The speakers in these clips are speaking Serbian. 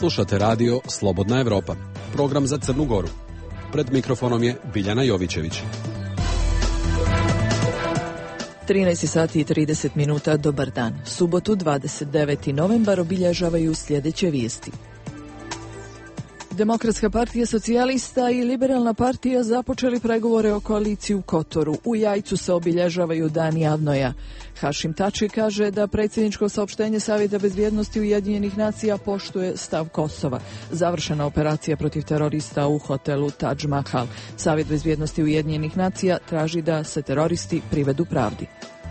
Slušate radio Slobodna Evropa, program za Crnu Goru. Pred mikrofonom je Biljana Jovićević. 13 sati i 30 minuta, dobar dan. Subotu 29. novembar obilježavaju sljedeće vijesti. Demokratska partija socijalista i Liberalna partija započeli pregovore o koaliciji u Kotoru. U Jajcu se obilježavaju Dan Javnoja. Hašim Tači kaže da predsjedničko saopštenje Savjeta bezbjednosti Ujedinjenih nacija poštuje stav Kosova. Završena operacija protiv terorista u hotelu Taj Mahal. Savjet bezbjednosti Ujedinjenih nacija traži da se teroristi privedu pravdi.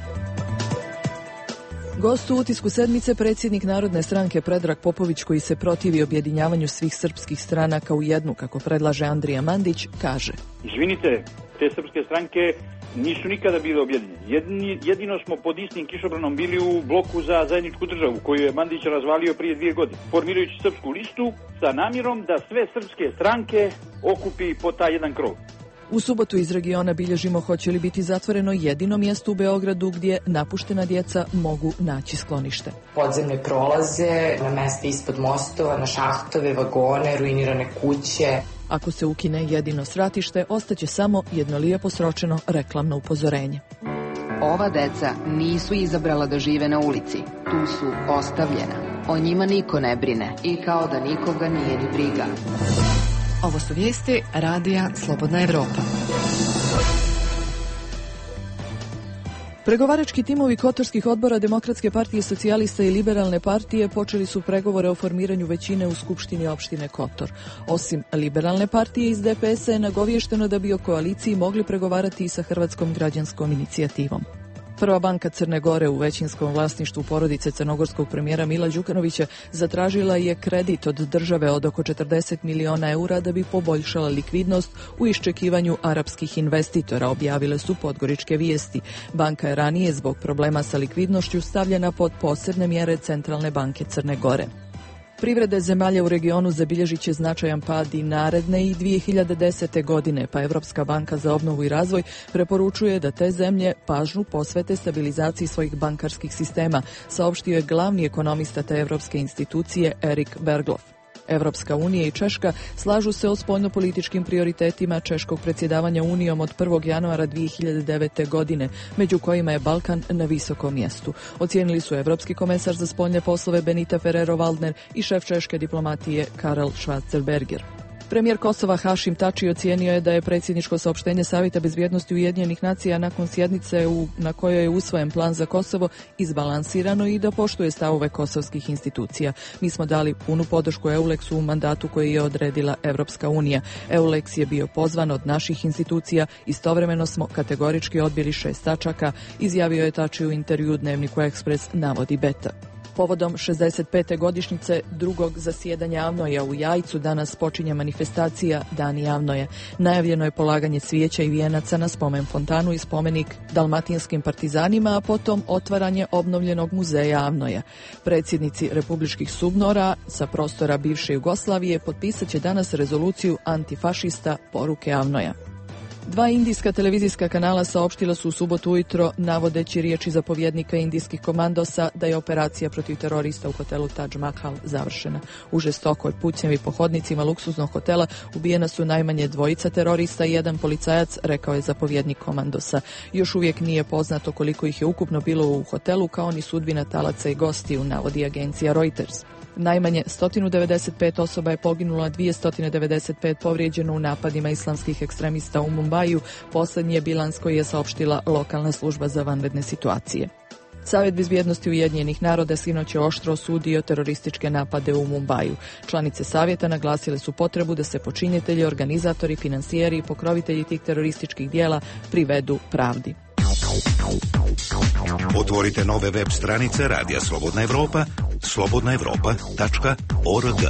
Gost u utisku sedmice, predsjednik Narodne stranke Predrag Popović, koji se protivi objedinjavanju svih srpskih stranaka u jednu, kako predlaže Andrija Mandić, kaže: Izvinite, te srpske stranke nisu nikada bile objedinjene. Jedino smo pod istim kišobranom bili u bloku za zajedničku državu, koju je Mandić razvalio prije 2 godine, formirajući srpsku listu sa namjerom da sve srpske stranke okupi pod taj jedan krov. U subotu iz regiona bilježimo hoće li biti zatvoreno jedino mjesto u Beogradu gdje napuštena djeca mogu naći sklonište. Podzemne prolaze, na mesta ispod mostova, na šahtove, vagone, ruinirane kuće. Ako se ukine jedino svratište, ostaće samo jedno lijepo sročeno reklamno upozorenje. Ova deca nisu izabrala da žive na ulici, tu su ostavljena. O njima niko ne brine i kao da nikoga nije ni briga. Ovo su vijesti radija Slobodna Evropa. Pregovarački timovi kotorskih odbora Demokratske partije socijalista i Liberalne partije počeli su pregovore o formiranju većine u Skupštini opštine Kotor. Osim Liberalne partije, iz DPS-a je nagovješteno da bi o koaliciji mogli pregovarati i sa Hrvatskom građanskom inicijativom. Prva banka Crne Gore u većinskom vlasništvu porodice crnogorskog premijera Mila Đukanovića zatražila je kredit od države od oko 40 miliona eura da bi poboljšala likvidnost u iščekivanju arapskih investitora, objavile su Podgoričke vijesti. Banka je ranije zbog problema sa likvidnošću stavljena pod posebne mjere Centralne banke Crne Gore. Privrede zemalja u regionu zabilježit će značajan pad i naredne i 2010. godine, pa Evropska banka za obnovu i razvoj preporučuje da te zemlje pažnju posvete stabilizaciji svojih bankarskih sistema, saopštio je glavni ekonomista te evropske institucije Erik Berglof. Evropska unija i Češka slažu se o spoljnopolitičkim prioritetima češkog predsjedavanja Unijom od 1. januara 2009. godine, među kojima je Balkan na visokom mjestu. Ocijenili su evropski komesar za spoljne poslove Benita Ferrero-Waldner i šef češke diplomatije Karel Schwarzenberger. Premijer Kosova Hašim Tači ocijenio je da je predsjedničko saopštenje Savjeta bezbjednosti Ujedinjenih nacija nakon sjednice na kojoj je usvojen plan za Kosovo izbalansirano i da poštuje stavove kosovskih institucija. Mi smo dali punu podršku EULEX-u u mandatu koji je odredila Evropska unija. EULEX je bio pozvan od naših institucija, istovremeno smo kategorički odbili 6 tačaka, izjavio je Tači u intervju Dnevniku Ekspres, navodi Beta. Povodom 65. godišnjice drugog zasjedanja Avnoja u Jajcu danas počinje manifestacija Dan Javnoja. Najavljeno je polaganje cvijeća i vijenaca na spomen fontanu i spomenik dalmatinskim partizanima, a potom otvaranje obnovljenog muzeja Avnoja. Predsjednici republičkih SUBNOR-a sa prostora bivše Jugoslavije potpisat će danas rezoluciju antifašista poruke Avnoja. 2 indijska televizijska kanala saopštila su u subotu ujutro, navodeći riječi zapovjednika indijskih komandosa, da je operacija protiv terorista u hotelu Taj Mahal završena. U žestokoj pucnjavi po hodnicima luksuznog hotela ubijena su najmanje 2 terorista i 1 policajac, rekao je zapovjednik komandosa. Još uvijek nije poznato koliko ih je ukupno bilo u hotelu, kao ni sudbina talaca i gostiju, navodi agencija Reuters. Najmanje 195 osoba je poginulo, a 295 povrijeđeno u napadima islamskih ekstremista u Mumbaju. Posljednji je bilans koji je saopštila lokalna služba za vanredne situacije. Savjet bezbjednosti Ujedinjenih naroda sinoć je oštro osudio terorističke napade u Mumbaju. Članice savjeta naglasile su potrebu da se počinitelji, organizatori, finansijeri i pokrovitelji tih terorističkih dijela privedu pravdi. Otvorite nove web stranice Radija Slobodna Evropa, slobodnaevropa.org.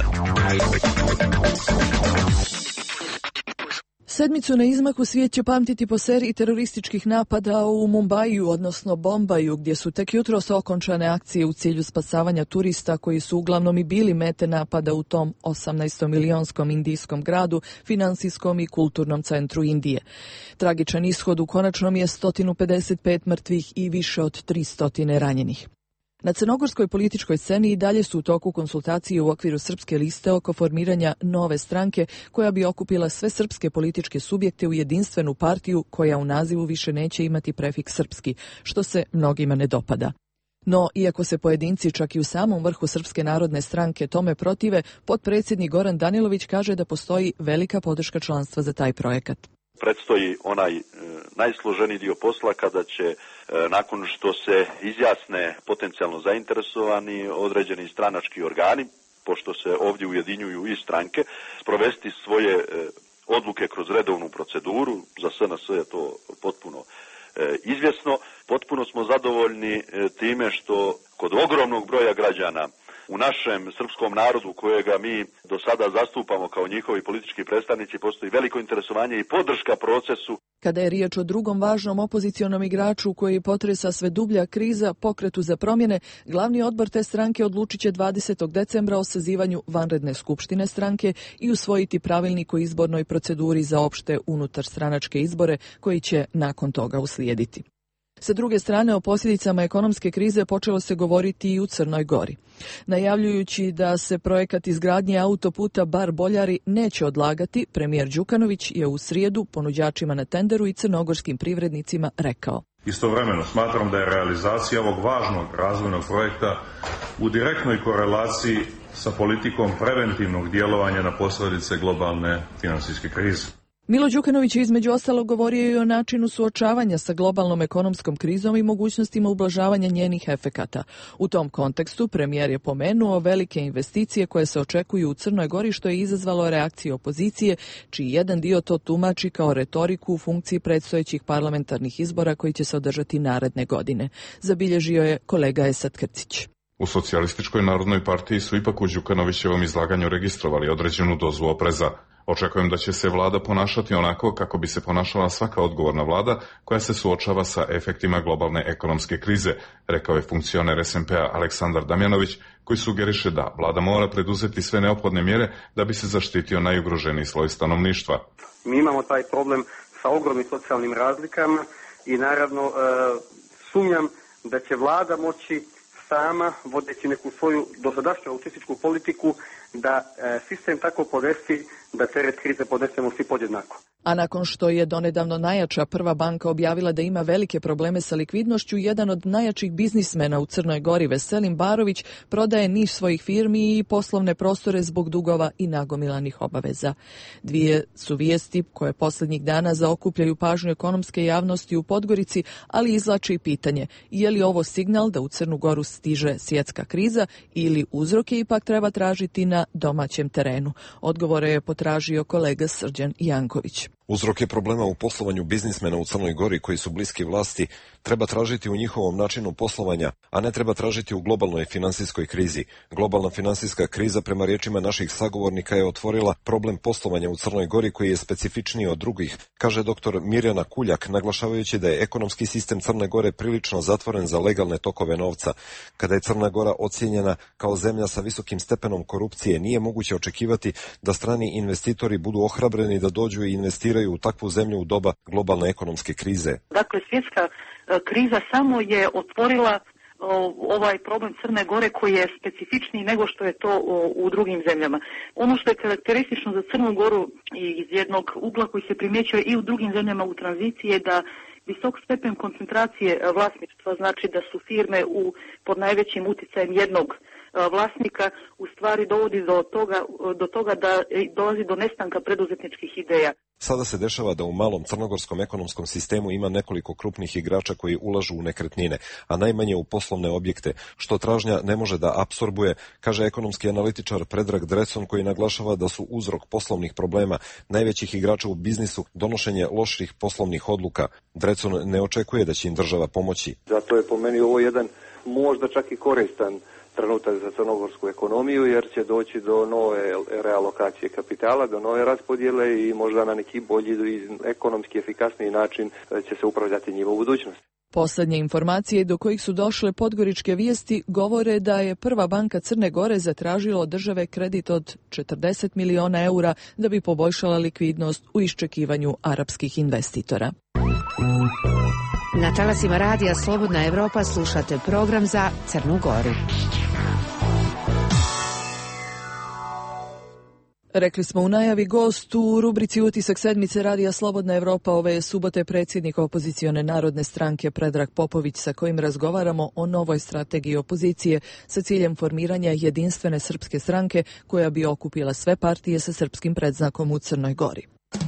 Sedmicu na izmaku svijet će pamtiti po seriji terorističkih napada u Mumbaju, odnosno Bombaju, gdje su tek jutros okončane akcije u cilju spasavanja turista koji su uglavnom i bili mete napada u tom 18-milionskom indijskom gradu, financijskom i kulturnom centru Indije. Tragičan ishod u konačnom je 155 mrtvih i više od 300 ranjenih. Na crnogorskoj političkoj sceni i dalje su u toku konsultacije u okviru Srpske liste oko formiranja nove stranke koja bi okupila sve srpske političke subjekte u jedinstvenu partiju koja u nazivu više neće imati prefiks srpski, što se mnogima ne dopada. No, iako se pojedinci čak i u samom vrhu Srpske narodne stranke tome protive, potpredsjednik Goran Danilović kaže da postoji velika podrška članstva za taj projekat. Predstoji onaj najsloženiji dio posla kada će, nakon što se izjasne potencijalno zainteresovani određeni stranački organi, pošto se ovdje ujedinjuju i stranke, sprovesti svoje odluke kroz redovnu proceduru. Za SNS je to potpuno izvjesno. Potpuno smo zadovoljni time što kod ogromnog broja građana u našem srpskom narodu kojega mi do sada zastupamo kao njihovi politički predstavnici postoji veliko interesovanje i podrška procesu. Kada je riječ o drugom važnom opozicionom igraču koji potresa sve dublja kriza, Pokretu za promjene, glavni odbor te stranke odlučit će 20. decembra o sazivanju vanredne skupštine stranke i usvojiti pravilnik o izbornoj proceduri za opšte unutarstranačke izbore koji će nakon toga uslijediti. Sa druge strane, o posljedicama ekonomske krize počelo se govoriti i u Crnoj Gori. Najavljujući da se projekat izgradnje autoputa Bar-Boljari neće odlagati, premijer Đukanović je u srijedu ponuđačima na tenderu i crnogorskim privrednicima rekao: Istovremeno smatram da je realizacija ovog važnog razvojnog projekta u direktnoj korelaciji sa politikom preventivnog djelovanja na posljedice globalne financijske krize. Milo Đukanović je između ostalog govorio i o načinu suočavanja sa globalnom ekonomskom krizom i mogućnostima ublažavanja njenih efekata. U tom kontekstu premijer je pomenuo velike investicije koje se očekuju u Crnoj Gori, što je izazvalo reakcije opozicije, čiji jedan dio to tumači kao retoriku u funkciji predstojećih parlamentarnih izbora koji će se održati naredne godine. Zabilježio je kolega Esad Krcić. U Socijalističkoj narodnoj partiji su ipak u Đukanovićevom izlaganju registrovali određenu dozu opreza. Očekujem da će se vlada ponašati onako kako bi se ponašala svaka odgovorna vlada koja se suočava sa efektima globalne ekonomske krize, rekao je funkcioner SMP-a Aleksandar Damjanović, koji sugeriše da vlada mora preduzeti sve neophodne mjere da bi se zaštitio najugroženiji sloj stanovništva. Mi imamo taj problem sa ogromnim socijalnim razlikama i naravno sumnjam da će vlada moći sama, vodeći neku svoju dosadašnju autističku politiku, da sistem tako podesi da teret krize podnesemo svi podjednako. A nakon što je donedavno najjača Prva banka objavila da ima velike probleme sa likvidnošću, jedan od najjačih biznismena u Crnoj Gori, Veselin Barović, prodaje niz svojih firmi i poslovne prostore zbog dugova i nagomilanih obaveza. Dvije su vijesti koje posljednjih dana zaokupljaju pažnju ekonomske javnosti u Podgorici, ali izvlače i pitanje: je li ovo signal da u Crnu Goru stiže svjetska kriza ili uzroke ipak treba tražiti na domaćem terenu? Odgovore je potražio kolega Srđan Janković. Uzroke problema u poslovanju biznismena u Crnoj Gori koji su bliski vlasti treba tražiti u njihovom načinu poslovanja, a ne treba tražiti u globalnoj finansijskoj krizi. Globalna finansijska kriza, prema riječima naših sagovornika, je otvorila problem poslovanja u Crnoj Gori koji je specifičniji od drugih, kaže dr. Mirjana Kuljak, naglašavajući da je ekonomski sistem Crne Gore prilično zatvoren za legalne tokove novca. Kada je Crna Gora ocijenjena kao zemlja sa visokim stepenom korupcije, nije moguće očekivati da strani investitori budu ohrabreni da dođu i investiraju u takvu zemlju u doba globalne ekonomske krize. Dakle, svjetska kriza samo je otvorila ovaj problem Crne Gore koji je specifičniji nego što je to u drugim zemljama. Ono što je karakteristično za Crnu Goru i iz jednog ugla koji se primjećuje i u drugim zemljama u tranziciji je da visok stepen koncentracije vlasništva, znači da su firme pod najvećim utjecajem jednog vlasnika, u stvari dovodi do toga da dolazi do nestanka preduzetničkih ideja. Sada se dešava da u malom crnogorskom ekonomskom sistemu ima nekoliko krupnih igrača koji ulažu u nekretnine, a najmanje u poslovne objekte, što tražnja ne može da apsorbuje, kaže ekonomski analitičar Predrag Drecon, koji naglašava da su uzrok poslovnih problema najvećih igrača u biznisu donošenje loših poslovnih odluka. Drecon ne očekuje da će im država pomoći. Zato je po meni ovo jedan možda čak i koristan trenutak za crnogorsku ekonomiju, jer će doći do nove realokacije kapitala, do nove raspodjele i možda na neki bolji i ekonomski efikasniji način će se upravljati njima u budućnosti. Posljednje informacije do kojih su došle podgoričke vijesti govore da je Prva banka Crne Gore zatražila od države kredit od 40 miliona eura da bi poboljšala likvidnost u iščekivanju arapskih investitora. Na talasima radija Slobodna Evropa slušate program za Crnu Goru. Rekli smo u najavi gost u rubrici Utisak sedmice radija Slobodna Evropa ove subote predsjednik opozicione Narodne stranke Predrag Popović, sa kojim razgovaramo o novoj strategiji opozicije sa ciljem formiranja jedinstvene srpske stranke koja bi okupila sve partije sa srpskim predznakom u Crnoj Gori.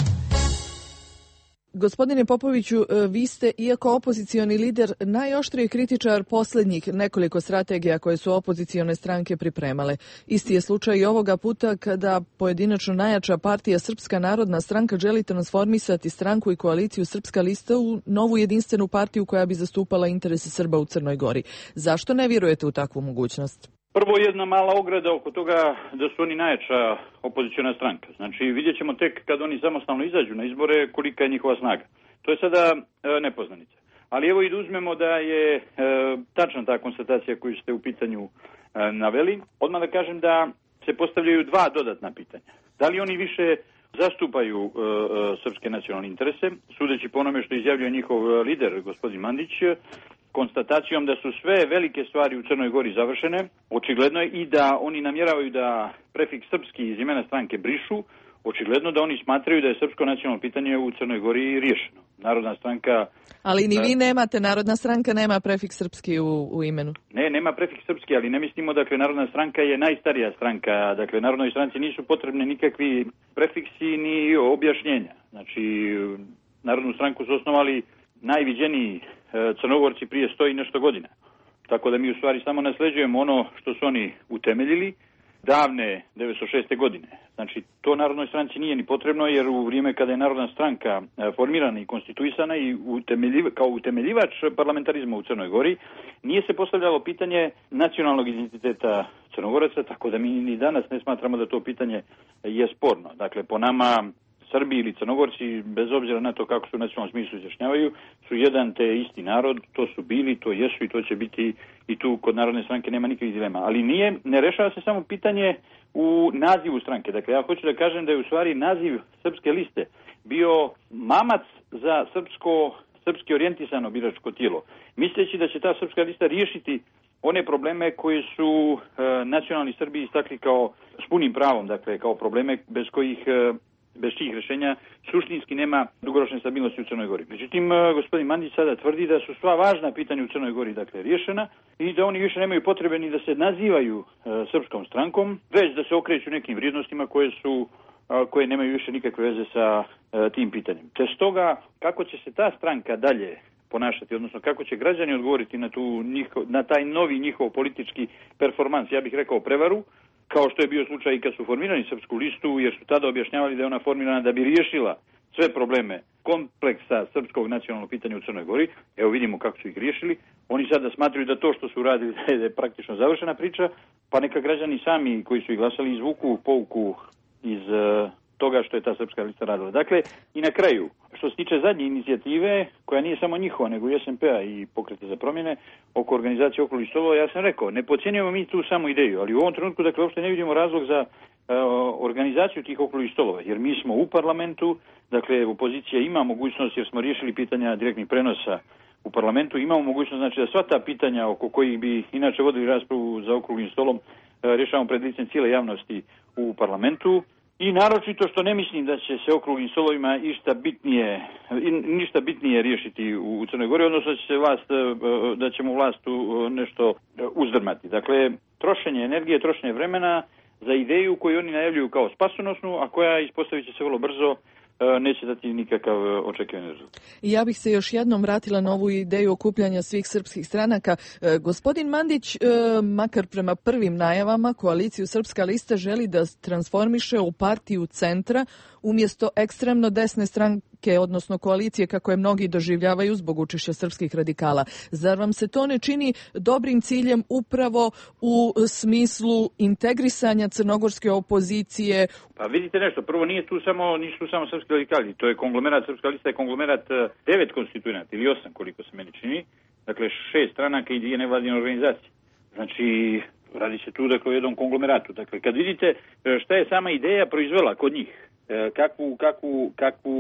Gospodine Popoviću, vi ste, iako opozicioni lider, najoštriji kritičar posljednjih nekoliko strategija koje su opozicione stranke pripremale. Isti je slučaj i ovoga puta kada pojedinačno najjača partija Srpska narodna stranka želi transformisati stranku i koaliciju Srpska lista u novu jedinstvenu partiju koja bi zastupala interese Srba u Crnoj Gori. Zašto ne vjerujete u takvu mogućnost? Prvo jedna mala ograda oko toga da su oni najjača opoziciona stranka. Znači vidjet ćemo tek kad oni samostalno izađu na izbore kolika je njihova snaga. To je sada nepoznanica. Ali evo i da uzmemo da je tačna ta konstatacija koju ste u pitanju naveli. Odmah da kažem da se postavljaju dva dodatna pitanja. Da li oni više zastupaju srpske nacionalne interese, sudeći po onome što izjavljuje njihov lider, gospodin Mandić, konstatacijom da su sve velike stvari u Crnoj Gori završene, očigledno je i da oni namjeravaju da prefiks srpski iz imena stranke brišu, očigledno da oni smatraju da je srpsko nacionalno pitanje u Crnoj Gori riješeno. Narodna stranka... Ali ni vi nemate, Narodna stranka nema prefiks srpski u imenu. Ne, nema prefiks srpski, ali ne mislimo, dakle, Narodna stranka je najstarija stranka, dakle, Narodnoj stranci nisu potrebne nikakvi prefiksi ni objašnjenja. Znači, Narodnu stranku su osnovali najviđeniji Crnogorci prije 100 i nešto godina. Tako da mi u stvari samo nasleđujemo ono što su oni utemeljili davne 1906. godine. Znači, to Narodnoj stranci nije ni potrebno, jer u vrijeme kada je Narodna stranka formirana i konstituisana i kao utemeljivač parlamentarizma u Crnoj Gori, nije se postavljalo pitanje nacionalnog identiteta Crnogoraca, tako da mi ni danas ne smatramo da to pitanje je sporno. Dakle, po nama Srbi ili Crnogorci, bez obzira na to kako su u nacionalnom smislu izjašnjavaju, su jedan te isti narod, to su bili, to jesu i to će biti, i tu kod Narodne stranke nema nikakvih dilema. Ali ne rešava se samo pitanje u nazivu stranke. Dakle, ja hoću da kažem da je u stvari naziv Srpske liste bio mamac za srpski orijentisano biračko tijelo. Misleći da će ta Srpska lista riješiti one probleme koje su nacionalni Srbi istakli kao s punim pravom, dakle, kao probleme bez čijih rješenja suštinski nema dugoročne stabilnosti u Crnoj Gori. Međutim, gospodin Mandić sada tvrdi da su sva važna pitanja u Crnoj Gori, dakle, riješena i da oni više nemaju potrebe ni da se nazivaju srpskom strankom, već da se okreću nekim vrijednostima koje nemaju više nikakve veze sa tim pitanjem. Te stoga, kako će se ta stranka dalje ponašati, odnosno kako će građani odgovoriti na taj novi njihov politički performans, ja bih rekao prevaru, kao što je bio slučaj i kad su formirani Srpsku listu, jer su tada objašnjavali da je ona formirana da bi riješila sve probleme kompleksa srpskog nacionalnog pitanja u Crnoj Gori. Evo vidimo kako su ih riješili. Oni sada smatraju da to što su uradili da je praktično završena priča, pa neka građani sami koji su ih glasali izvuku pouku iz toga što je ta Srpska lista radila. Dakle, i na kraju, što se tiče zadnje inicijative, koja nije samo njihova, nego i SMP-a i Pokreta za promjene, oko organizacije okruglih stolova, ja sam rekao, ne podcjenjujemo mi tu samo ideju, ali u ovom trenutku, dakle, uopšte ne vidimo razlog za organizaciju tih okruglih stolova, jer mi smo u parlamentu, dakle, opozicija ima mogućnost, jer smo riješili pitanja direktnih prenosa u parlamentu, imamo mogućnost, znači, da sva ta pitanja oko kojih bi inače vodili raspravu za okruglim stolom rješavamo pred licem cijele javnosti u parlamentu. I naročito što ne mislim da će se okruglim stolovima ništa bitnije riješiti u Crnoj Gori, odnosno da ćemo vlast nešto uzdrmati. Dakle, trošenje energije, trošenje vremena za ideju koju oni najavljuju kao spasonosnu, a koja ispostavit će se vrlo brzo, neće dati nikakav očekivani rezultat. Ja bih se još jednom vratila na ovu ideju okupljanja svih srpskih stranaka. Gospodin Mandić, makar prema prvim najavama, koaliciju Srpska lista želi da transformiše u partiju centra umjesto ekstremno desne stranke, odnosno koalicije, kako je mnogi doživljavaju zbog učešća srpskih radikala. Zar vam se to ne čini dobrim ciljem upravo u smislu integrisanja crnogorske opozicije? Pa vidite nešto, prvo nisu samo srpski radikali, to je konglomerat, Srpska lista je konglomerat 9 konstituenata ili 8 koliko se meni čini, dakle 6 stranaka i 2 nevladine organizacije. Znači, radi se tu dakle o jednom konglomeratu. Dakle, kad vidite šta je sama ideja proizvela kod njih, kakvu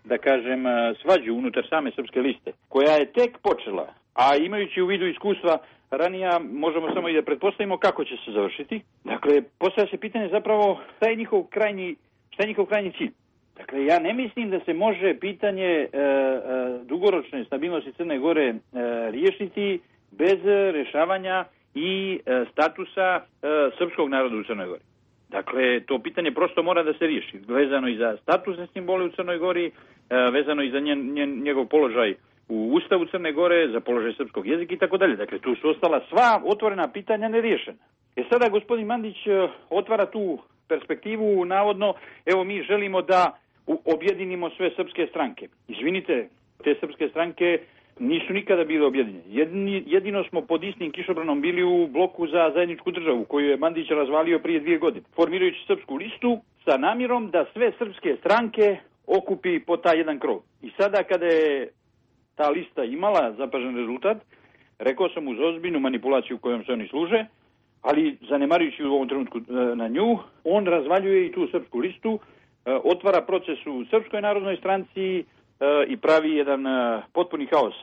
da kažem, svađu unutar same srpske liste, koja je tek počela, a imajući u vidu iskustva ranija, možemo samo i da pretpostavimo kako će se završiti. Dakle, postavlja se pitanje zapravo šta je njihov krajnji cilj. Dakle, ja ne mislim da se može pitanje dugoročne stabilnosti Crne Gore riješiti bez rješavanja i statusa srpskog naroda u Crnoj Gori. Dakle, to pitanje prosto mora da se riješi, vezano i za statusne simbole u Crnoj Gori, vezano i za njegov položaj u Ustavu Crne Gore, za položaj srpskog jezika i tako dalje. Dakle, tu su ostala sva otvorena pitanja neriješena. Sada gospodin Mandić otvara tu perspektivu, navodno, evo mi želimo da objedinimo sve srpske stranke. Izvinite, te srpske stranke nisu nikada bile objedinjene. Jedino smo pod istim kišobranom bili u bloku za zajedničku državu, koju je Mandić razvalio prije 2 godine, formirajući srpsku listu sa namjerom da sve srpske stranke okupi pod taj jedan krov. I sada kada je ta lista imala zapažen rezultat, rekao sam uz ozbiljnu manipulaciju kojom se oni služe, ali zanemarujući u ovom trenutku na nju, on razvaljuje i tu srpsku listu, otvara proces u Srpskoj narodnoj stranci i pravi jedan potpuni haos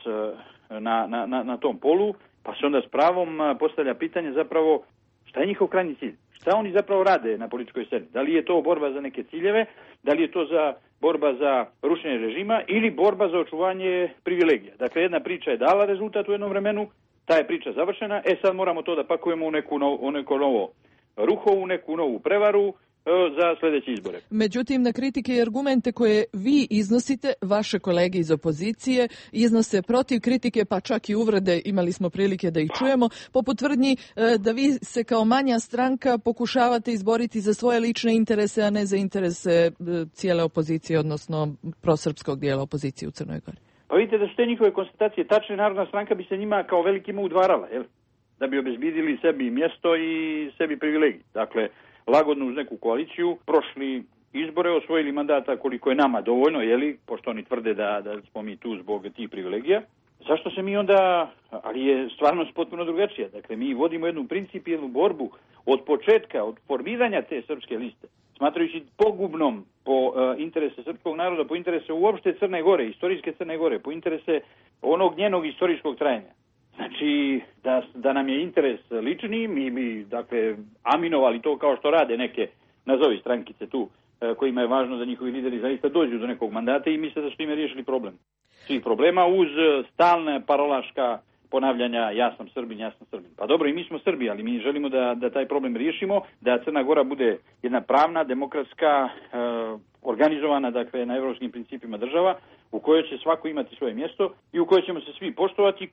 na tom polu, pa se onda s pravom postavlja pitanje zapravo šta je njihov krajnji cilj? Šta oni zapravo rade na političkoj sceni? Da li je to borba za neke ciljeve, da li je to borba za rušenje režima ili borba za očuvanje privilegija? Dakle, jedna priča je dala rezultat u jednom vremenu, ta je priča završena, sad moramo to da pakujemo u neko novo ruhovu, neku novu prevaru za sljedeće izbore. Međutim, na kritike i argumente koje vi iznosite, vaše kolege iz opozicije iznose protiv kritike, pa čak i uvrede, imali smo prilike da ih čujemo, poput tvrdnji da vi se kao manja stranka pokušavate izboriti za svoje lične interese, a ne za interese cijele opozicije, odnosno prosrpskog dijela opozicije u Crnoj Gori. Pa vidite da su te njihove konstatacije tačne, Narodna stranka bi se njima kao velikima udvarala, da bi obezbidili sebi mjesto i sebi privilegij. Dakle, lagodno uz neku koaliciju, prošli izbore, osvojili mandata koliko je nama dovoljno, pošto oni tvrde da smo mi tu zbog tih privilegija. Zašto se mi onda, ali je stvarnost potpuno drugačija. Dakle, mi vodimo jednu principijelnu borbu od početka, od formiranja te srpske liste, smatrajući pogubnom po interese srpskog naroda, po interese uopšte Crne Gore, istorijske Crne Gore, po interese onog njenog istorijskog trajanja. Znači, da nam je interes lični, mi bi, dakle, aminovali to kao što rade neke, nazovi strankice tu, kojima je važno da njihovi lideri zaista dođu do nekog mandata i misle da su time riješili problem. Svih problema uz stalne parolaška ponavljanja ja sam Srbin. Pa dobro, i mi smo Srbi, ali mi želimo da taj problem riješimo, da Crna Gora bude jedna pravna, demokratska, organizovana, dakle, na evropskim principima država, u kojoj će svako imati svoje mjesto i u kojoj ćemo se svi poštovati,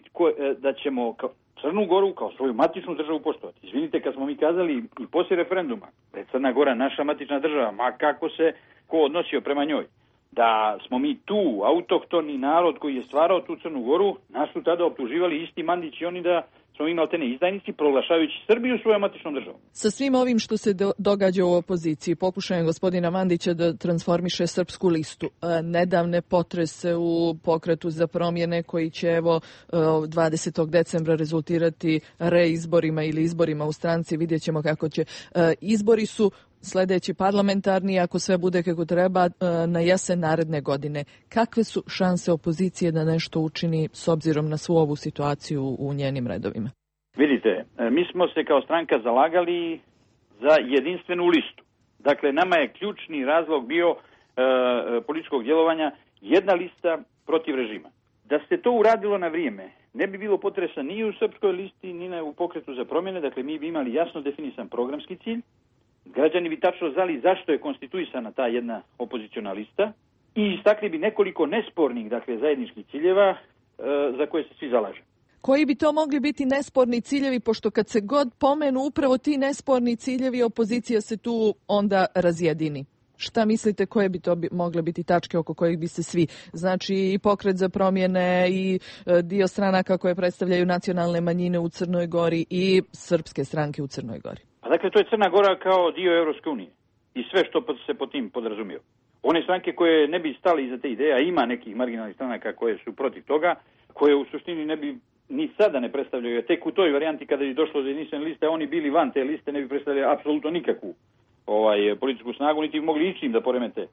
da ćemo Crnu Goru kao svoju matičnu državu poštovati. Izvinite, kad smo mi kazali i poslije referenduma da je Crna Gora naša matična država, ma kako se ko odnosio prema njoj, da smo mi tu autohtoni narod koji je stvarao tu Crnu Goru, nas su tada optuživali isti Mandić i oni da smo imali te izdajnici proglašavajući Srbiju svojom matičnom državom. Sa svim ovim što se događa u opoziciji, pokušajem gospodina Mandića da transformiše srpsku listu, nedavne potrese u pokretu za promjene koji će 20. decembra rezultirati reizborima ili izborima u stranci, vidjet ćemo kako će. Izbori su sljedeći parlamentarni, ako sve bude kako treba, na jesen naredne godine. Kakve su šanse opozicije da nešto učini s obzirom na svu ovu situaciju u njenim redovima? Vidite, mi smo se kao stranka zalagali za jedinstvenu listu. Dakle, nama je ključni razlog bio političkog djelovanja jedna lista protiv režima. Da se to uradilo na vrijeme, ne bi bilo potresa ni u srpskoj listi, ni u pokretu za promjene. Dakle, mi bi imali jasno definisan programski cilj. Građani bi tačno znali zašto je konstituisana ta jedna opoziciona lista i istakli bi nekoliko nespornih, dakle, zajedničkih ciljeva za koje se svi zalažu. Koji bi to mogli biti nesporni ciljevi, pošto kad se god pomenu upravo ti nesporni ciljevi, opozicija se tu onda razjedini? Šta mislite koje bi to mogle biti tačke oko kojih bi se svi, znači i pokret za promjene i dio stranaka koje predstavljaju nacionalne manjine u Crnoj Gori i srpske stranke u Crnoj Gori? Dakle, to je Crna Gora kao dio Europske unije i sve što se pod tim podrazumijeva. One stranke koje ne bi stali iza te ideje, a ima nekih marginalnih stranaka koje su protiv toga, koje u suštini ne bi ni sada ne predstavljaju, tek u toj varijanti kada je došlo do jedinstvene liste, oni bili van te liste, ne bi predstavljali apsolutno nikakvu političku snagu, niti bi mogli ići im da poremete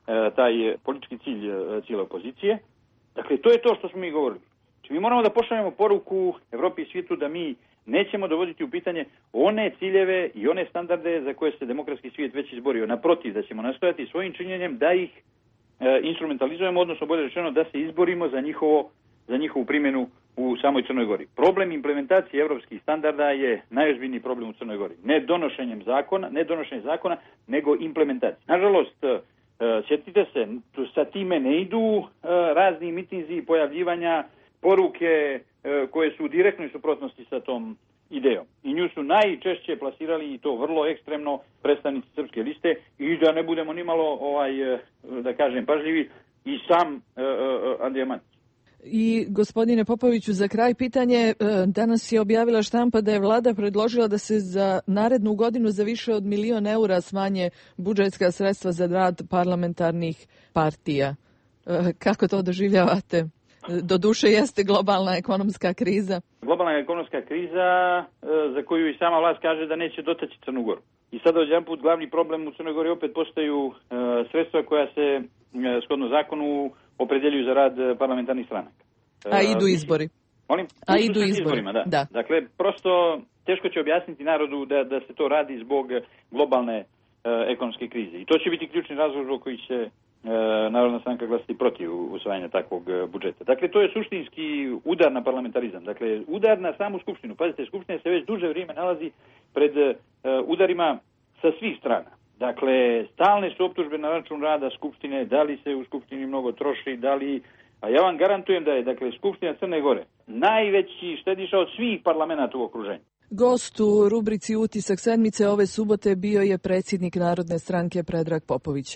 taj politički cilj cijele opozicije. Dakle, to je to što smo mi govorili. Znači, mi moramo da pošaljemo poruku Evropi i svijetu da mi nećemo dovoditi u pitanje one ciljeve i one standarde za koje se demokratski svijet već izborio. Naprotiv, da ćemo nastojati svojim činjenjem da ih instrumentalizujemo, odnosno bolje rečeno da se izborimo za njihovu primjenu u samoj Crnoj Gori. Problem implementacije evropskih standarda je najozbiljniji problem u Crnoj Gori. Ne donošenje zakona, nego implementacija. Nažalost, sjetite se, sa time ne idu razni mitinzi i pojavljivanja poruke koje su u direktnoj suprotnosti sa tom idejom. I nju su najčešće plasirali, i to vrlo ekstremno, predstavnici Srpske liste, i da ne budemo nimalo, da kažem, pažljivi, i sam Andrija Mandić. I gospodine Popoviću, za kraj pitanje, danas je objavila štampa da je vlada predložila da se za narednu godinu za više od 1 milion eura smanje budžetska sredstva za rad parlamentarnih partija. Kako to doživljavate? Doduše jeste globalna ekonomska kriza. Globalna ekonomska kriza za koju i sama vlast kaže da neće dotaći Crnu Goru. I sada odjedanput glavni problem u Crnoj Gori opet postaju sredstva koja se shodno zakonu opredjeljuju za rad parlamentarnih stranaka. A idu izbori. Molim? A idu izborima, da. Dakle, prosto teško će objasniti narodu da se to radi zbog globalne ekonomske krize. I to će biti ključni razlog zbog koji će Narodna stranka glasiti protiv usvajanja takvog budžeta. Dakle, to je suštinski udar na parlamentarizam. Dakle, udar na samu Skupštinu. Pazite, Skupština se već duže vrijeme nalazi pred udarima sa svih strana. Dakle, stalne su optužbe na račun rada Skupštine, da li se u Skupštini mnogo troši, a ja vam garantujem da je, dakle, Skupština Crne Gore najveći štediša od svih parlamenata u okruženju. Gost u rubrici Utisak sedmice ove subote bio je predsjednik Narodne stranke Predrag Popović.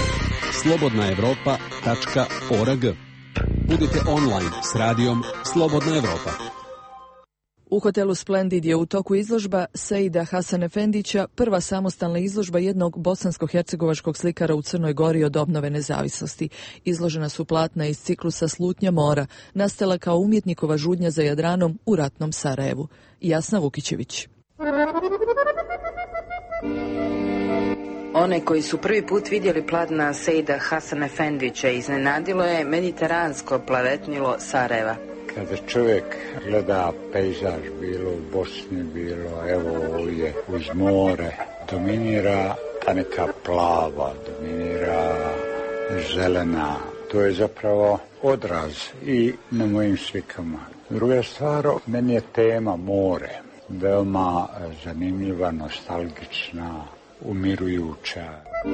slobodnaevropa.org. Budite online s radijom Slobodna Evropa. U hotelu Splendid je u toku izložba Seida Hasanefendića, prva samostalna izložba jednog bosansko-hercegovačkog slikara u Crnoj Gori od obnove nezavisnosti. Izložena su platna iz ciklusa Slutnja mora, nastala kao umjetnikova žudnja za Jadranom u ratnom Sarajevu. Jasna Vukićević. One koji su prvi put vidjeli platna Seida Hasanefendića iznenadilo je mediteransko plavetnilo Sarajeva. Kada čovjek gleda pejzaž, bilo u Bosni, bilo evo ovdje uz more, dominira ta neka plava, dominira zelena. To je zapravo odraz i na mojim slikama. Druga stvar, meni je tema more, veoma zanimljiva, nostalgična, umirujuća.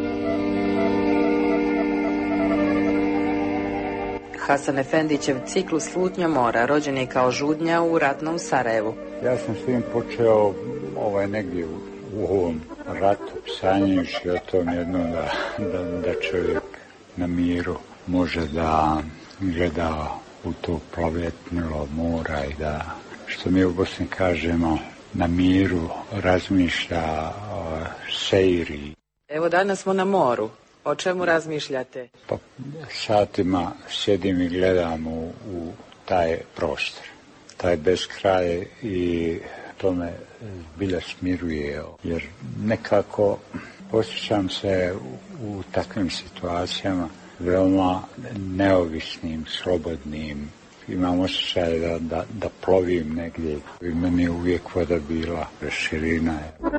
Hasanefendićev ciklus Slutnja mora rođen je kao žudnja u ratnom Sarajevu. Ja sam s tim počeo negdje u ovom ratu, sanjajući o tom jednom da čovjek na miru može da gleda u to plavetnilo mora i da, što mi u Bosni kažemo, na miru razmišlja sejri. Evo danas smo na moru. O čemu razmišljate? Pa satima sjedim i gledam u taj prostor, taj beskraj, i to me zbilja smiruje, jer nekako osjećam se u takvim situacijama veoma neovisnim, slobodnim. Imam osjećaj da plovim negdje. I meni je uvijek voda bila širina.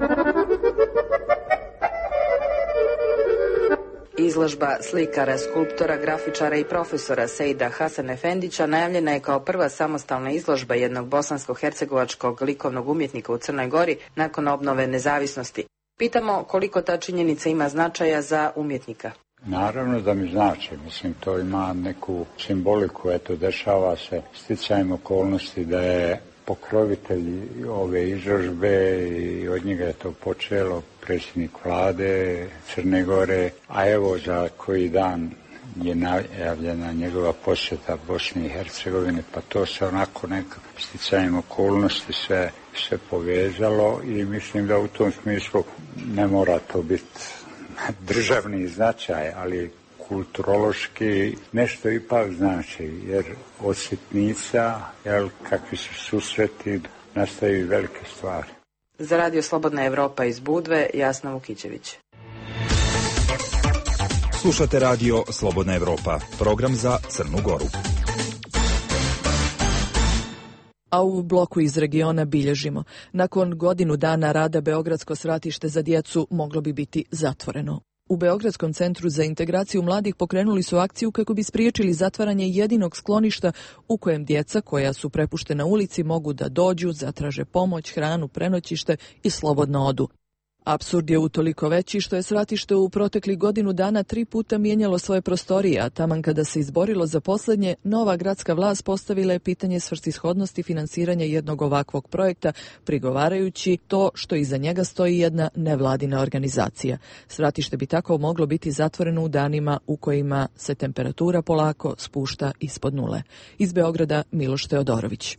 Izložba slikara, skulptora, grafičara i profesora Seida Hasanefendića najavljena je kao prva samostalna izložba jednog bosansko-hercegovačkog likovnog umjetnika u Crnoj Gori nakon obnove nezavisnosti. Pitamo koliko ta činjenica ima značaja za umjetnika. Naravno da mi znači, mislim, to ima neku simboliku, eto, dešava se sticajem okolnosti da je pokrovitelj ove izložbe i od njega je to počelo predsjednik vlade Crne Gore, a evo za koji dan je najavljena njegova posjeta Bosni i Hercegovine, pa to se onako nekako sticajem okolnosti sve povezalo i mislim da u tom smislu ne mora to biti državni značaj, ali kulturološki nešto ipak znači, jer od sitnica, kakvi su susreti, nastaju velike stvari. Za Radio Slobodna Evropa iz Budve, Jasna Vukićević. Slušate radio Slobodna Evropa, program za Crnu Goru. A u bloku iz regiona bilježimo. Nakon godinu dana rada Beogradsko svratište za djecu moglo bi biti zatvoreno. U Beogradskom centru za integraciju mladih pokrenuli su akciju kako bi spriječili zatvaranje jedinog skloništa u kojem djeca koja su prepuštena ulici mogu da dođu, zatraže pomoć, hranu, prenoćište i slobodno odu. Apsurd je utoliko veći što je svratište u proteklih godinu dana 3 puta mijenjalo svoje prostorije, a taman kada se izborilo za posljednje, nova gradska vlast postavila je pitanje svrsishodnosti finansiranja jednog ovakvog projekta, prigovarajući to što iza njega stoji jedna nevladina organizacija. Svratište bi tako moglo biti zatvoreno u danima u kojima se temperatura polako spušta ispod nule. Iz Beograda Miloš Teodorović.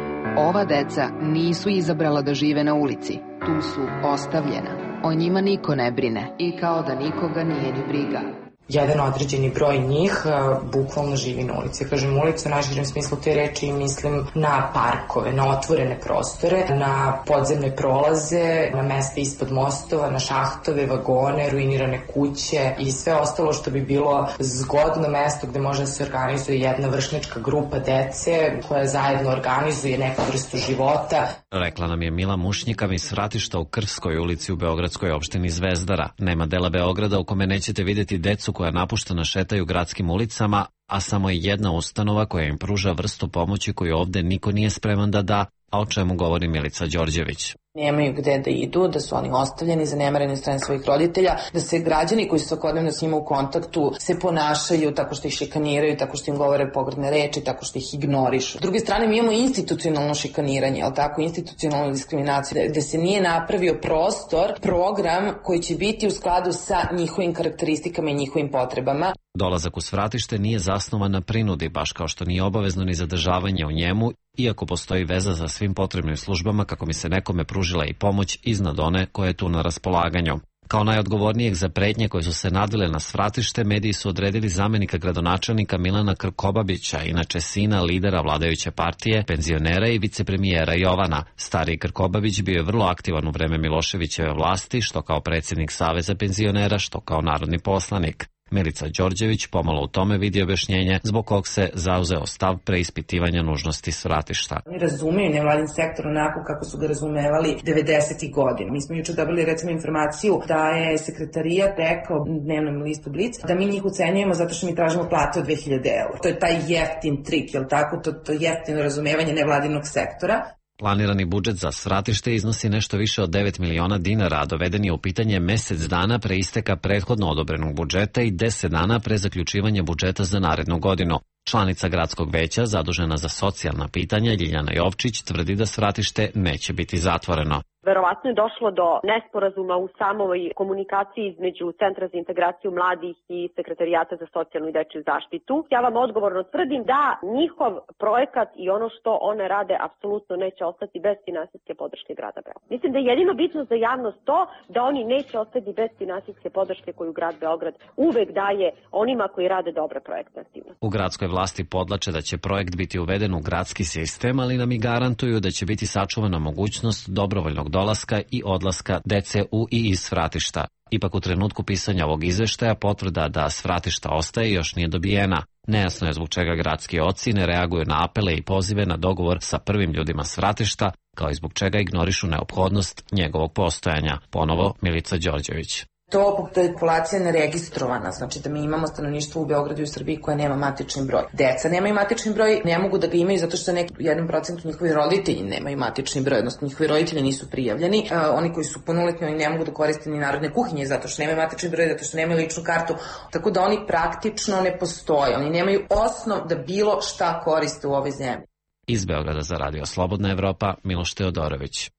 Ova deca nisu izabrala da žive na ulici. Tu su ostavljena. O njima niko ne brine i kao da nikoga nije ni briga. Jedan određeni broj njih bukvalno živi na ulici. Kažem ulicu u najširem smislu te reči i mislim na parkove, na otvorene prostore, na podzemne prolaze, na mesta ispod mostova, na šahtove, vagone, ruinirane kuće i sve ostalo što bi bilo zgodno mesto gde može da se organizuje jedna vršnjačka grupa dece koja zajedno organizuje neku vrstu života. Rekla nam je Mila Mušnjika iz svratišta u Krskoj ulici u beogradskoj opštini Zvezdara. Nema dela Beograda u kome nećete vidjeti decu koja napuštena šetaju gradskim ulicama, a samo je jedna ustanova koja im pruža vrstu pomoći koju ovde niko nije spreman da da, a o čemu govori Milica Đorđević. Nemaju gde da idu, da su oni ostavljeni, zanemareni od strane svojih roditelja, da se građani koji su svakodnevno s njima u kontaktu se ponašaju tako što ih šikaniraju, tako što im govore pogrdne reči, tako što ih ignorišu. S druge strane, mi imamo institucionalno šikaniranje, ali tako, institucionalnu diskriminaciju, gde se nije napravio prostor, program koji će biti u skladu sa njihovim karakteristikama i njihovim potrebama. Dolazak u svratište nije zasnovan na prinudi, baš kao što nije obavezno ni zadržavanje u njemu, iako postoji veza za svim potrebnim službama kako bi se nekome pružila i pomoć iznad one koje je tu na raspolaganju. Kao najodgovornijeg za pretnje koje su se nadvile na svratište, mediji su odredili zamenika gradonačelnika Milana Krkobabića, inače sina lidera vladajuće partije, penzionera i vicepremijera Jovana. Stariji Krkobabić bio je vrlo aktivan u vreme Miloševićeve vlasti, što kao predsjednik Saveza penzionera, što kao narodni poslanik. Milica Đorđević pomalo u tome vidi objašnjenje zbog kog se zauzeo stav preispitivanja nužnosti svratišta. Oni razumiju nevladin sektor onako kako su ga razumevali 90. godina. Mi smo juče dobili recimo informaciju da je sekretarijat rekao dnevnom listu Blic da mi njih ucenjujemo zato što mi tražimo plate od 2000 €. To je taj jeftin trik, jel tako? To jeftino razumevanje nevladinog sektora. Planirani budžet za svratište iznosi nešto više od 9 miliona dinara, a doveden je u pitanje mesec dana pre isteka prethodno odobrenog budžeta i 10 dana pre zaključivanja budžeta za narednu godinu. Članica gradskog veća, zadužena za socijalna pitanja, Ljiljana Jovčić, tvrdi da svratište neće biti zatvoreno. Verovatno je došlo do nesporazuma u samoj komunikaciji između Centra za integraciju mladih i Sekretarijata za socijalnu i dečiju zaštitu. Ja vam odgovorno tvrdim da njihov projekat i ono što one rade apsolutno neće ostati bez finansijske podrške grada Beograd. Mislim da je jedino bitno za javnost to da oni neće ostati bez finansijske podrške koju grad Beograd uvek daje onima koji rade dobre projektne aktivnosti. U gradskoj vlasti podlače da će projekt biti uveden u gradski sistem, ali nam i garantuju da će biti sačuvana mogućnost dobrovoljnog dolaska i odlaska dece u i iz svratišta. Ipak u trenutku pisanja ovog izveštaja potvrda da svratišta ostaje još nije dobijena. Nejasno je zbog čega gradski oci ne reaguju na apele i pozive na dogovor sa prvim ljudima svratišta, kao i zbog čega ignorišu neophodnost njegovog postojanja. Ponovo Milica Đorđević. To populacija neregistrovana, znači da mi imamo stanovništvo u Beogradu i u Srbiji koje nema matični broj. Deca nemaju matični broj, ne mogu da ga imaju zato što neki 1% njihovi roditelji nemaju matični broj, odnosno njihovi roditelji nisu prijavljeni. Oni koji su punoletni, oni ne mogu da koriste ni narodne kuhinje zato što nemaju matični broj, zato što nemaju ličnu kartu, tako da oni praktično ne postoje. Oni nemaju osnov da bilo šta koriste u ovoj zemlji. Iz Beograda za Radio Slobodna Evropa, Miloš Teodorović.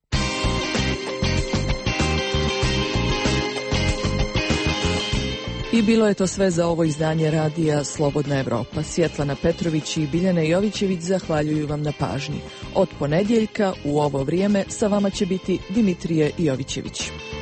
I bilo je to sve za ovo izdanje radija Slobodna Evropa. Svjetlana Petrović i Biljana Jovićević zahvaljuju vam na pažnji. Od ponedjeljka u ovo vrijeme sa vama će biti Dimitrije Jovićević.